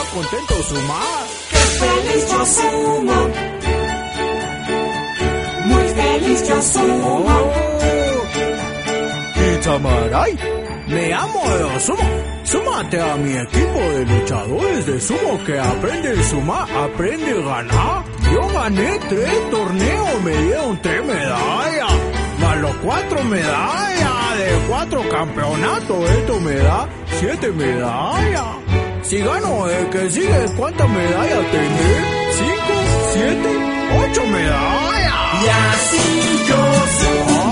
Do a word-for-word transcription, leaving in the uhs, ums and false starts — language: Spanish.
contento sumar. ¡Qué feliz yo sumo! Muy feliz yo sumo. Oh. Y Chamaray, me amo de sumo. Súmate a mi equipo de luchadores de sumo que aprende a sumar, aprende a ganar. Yo gané tres torneos, me dieron tres medallas. Más los cuatro medallas de cuatro campeonatos, esto me da siete medallas. Si gano el que sigue, ¿cuántas medallas tendré? Cinco, siete, ocho medallas. Y así yo sumo.